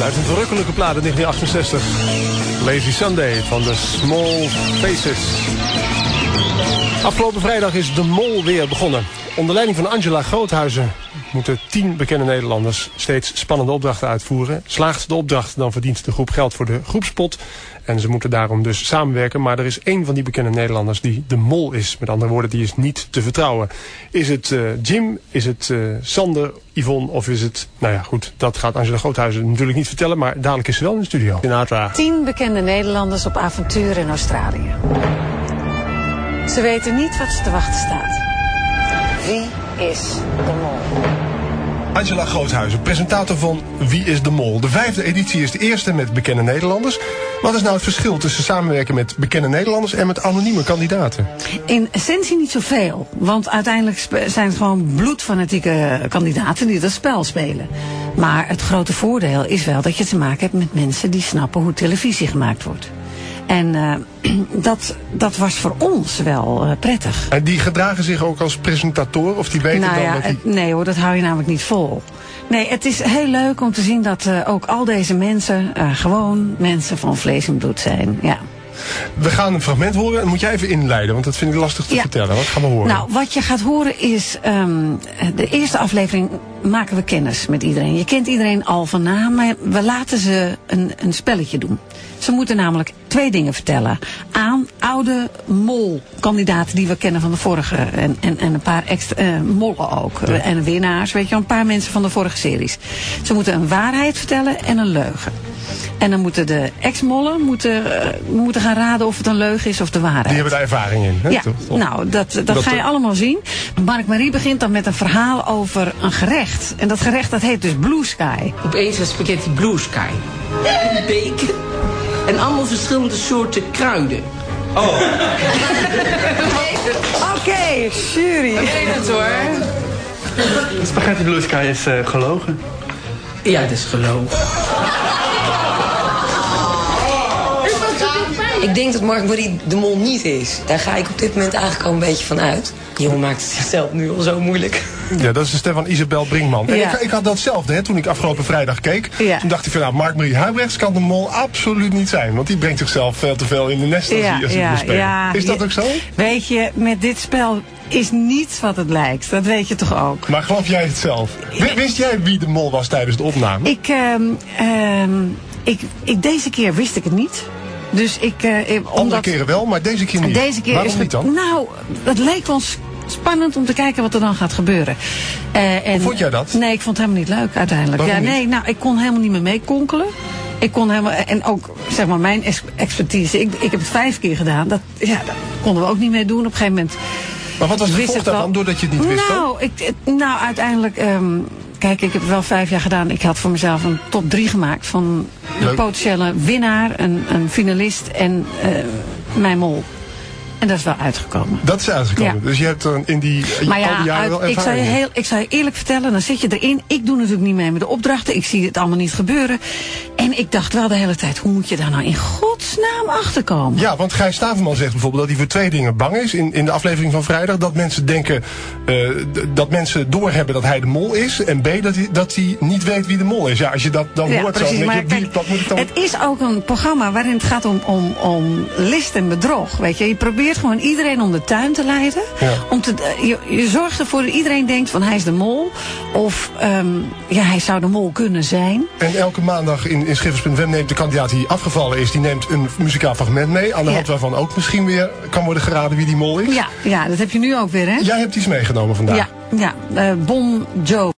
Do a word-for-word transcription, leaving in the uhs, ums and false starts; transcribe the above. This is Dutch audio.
Uit een verrukkelijke plaat uit negentien achtenzestig. Lazy Sunday van de Small Faces. Afgelopen vrijdag is De Mol weer begonnen. Onder leiding van Angela Groothuizen moeten tien bekende Nederlanders steeds spannende opdrachten uitvoeren. Slaagt de opdracht, dan verdient de groep geld voor de groepspot. En ze moeten daarom dus samenwerken. Maar er is één van die bekende Nederlanders die de mol is. Met andere woorden, die is niet te vertrouwen. Is het uh, Jim, is het uh, Sander, Yvonne of is het... Nou ja, goed, dat gaat Angela Groothuizen natuurlijk niet vertellen. Maar dadelijk is ze wel in de studio. Sinatra. Tien bekende Nederlanders op avontuur in Australië. Ze weten niet wat ze te wachten staat. Wie is de mol? Angela Groothuizen, presentator van Wie is de Mol? De vijfde editie is de eerste met bekende Nederlanders. Wat is nou het verschil tussen samenwerken met bekende Nederlanders en met anonieme kandidaten? In essentie niet zoveel. Want uiteindelijk zijn het gewoon bloedfanatieke kandidaten die dat spel spelen. Maar het grote voordeel is wel dat je te maken hebt met mensen die snappen hoe televisie gemaakt wordt. En uh, dat, dat was voor ons wel uh, prettig. En die gedragen zich ook als presentator? Of die weten nou dan ja, dat die... het, nee hoor, dat hou je namelijk niet vol. Nee, het is heel leuk om te zien dat uh, ook al deze mensen uh, gewoon mensen van vlees en bloed zijn. Ja. We gaan een fragment horen en moet jij even inleiden, want dat vind ik lastig te ja. vertellen. Wat gaan we horen? Nou, wat je gaat horen is, um, de eerste aflevering maken we kennis met iedereen. Je kent iedereen al van naam, maar we laten ze een, een spelletje doen. Ze moeten namelijk twee dingen vertellen aan oude mol-kandidaten die we kennen van de vorige. En, en, en een paar extra uh, mollen ook. Ja. En winnaars, weet je, een paar mensen van de vorige series. Ze moeten een waarheid vertellen en een leugen. En dan moeten de ex-mollen moeten, uh, moeten gaan raden of het een leugen is of de waarheid. Die hebben daar ervaring in. Hè? Ja, toch, toch? nou, dat, dat, dat ga je allemaal zien. Mark-Marie begint dan met een verhaal over een gerecht. En dat gerecht dat heet dus Blue Sky. Opeens een spaghetti Blue Sky. Bacon. En allemaal verschillende soorten kruiden. Oh. Oké, okay, jury. Ik weet het hoor. Spaghetti Blue Sky is uh, gelogen. Ja, het is gelogen. Ik denk dat Mark-Marie de Mol niet is. Daar ga ik op dit moment eigenlijk al een beetje van uit. Die jongen maakt het zichzelf nu al zo moeilijk. Ja, dat is de stem van Isabel Brinkman. En ja. ik, ik had datzelfde, hè, toen ik afgelopen vrijdag keek. Ja. Toen dacht ik van, nou, Mark-Marie Huibrechts kan de Mol absoluut niet zijn. Want die brengt zichzelf veel te veel in de nest als ja, hij ja, moet spelen. Ja, is dat ja, ook zo? Weet je, met dit spel is niets wat het lijkt. Dat weet je toch ook? Maar geloof jij het zelf? Wist jij wie de Mol was tijdens de opname? Ik, um, um, ik, ik, deze keer wist ik het niet. Dus ik, uh, omdat, Andere keren wel, maar deze keer niet. Deze keer Waarom is niet dan? Nou, het leek ons spannend om te kijken wat er dan gaat gebeuren. Uh, en, Hoe vond jij dat? Nee, ik vond het helemaal niet leuk uiteindelijk. Waarom ja, nee, niet? nou, ik kon helemaal niet meer meekonkelen. Ik kon helemaal, en ook, zeg maar, mijn expertise. Ik, ik heb het vijf keer gedaan. Dat, ja, dat konden we ook niet meer doen. Op een gegeven moment. Maar wat was het gevolg daarvan, doordat je het niet wist? Nou, ik, het, nou uiteindelijk. Um, Kijk, ik heb het wel vijf jaar gedaan. Ik had voor mezelf een top drie gemaakt van een Leuk. potentiële winnaar, een, een finalist en uh, mijn mol. En dat is wel uitgekomen. Dat is uitgekomen. Ja. Dus je hebt er in die maar al die ja, jaren uit, wel ik, zou je ervaring. heel, ik zou je eerlijk vertellen, dan zit je erin. Ik doe natuurlijk niet mee met de opdrachten. Ik zie het allemaal niet gebeuren. En ik dacht wel de hele tijd, hoe moet je daar nou in godsnaam achterkomen? Ja, want Gijs Staverman zegt bijvoorbeeld dat hij voor twee dingen bang is in, in de aflevering van vrijdag. Dat mensen denken, uh, d- dat mensen doorhebben dat hij de mol is. En B, dat hij, dat hij niet weet wie de mol is. Ja, als je dat dan Ja, hoort, precies, zo, dan maar denk je, wie, kijk, wat moet ik dan... het is ook een programma waarin het gaat om, om, om list en bedrog. Weet je, je probeert gewoon iedereen om de tuin te leiden. Ja. Om te, je, je zorgt ervoor dat iedereen denkt van hij is de mol. Of um, ja, hij zou de mol kunnen zijn. En elke maandag in, in Schiffers punt f m neemt de kandidaat die afgevallen is, die neemt een muzikaal fragment mee. Aan de Ja. hand waarvan ook misschien weer kan worden geraden wie die mol is. Ja, ja, dat heb je nu ook weer, hè? Jij hebt iets meegenomen vandaag. Ja, ja uh, Bon Jovi.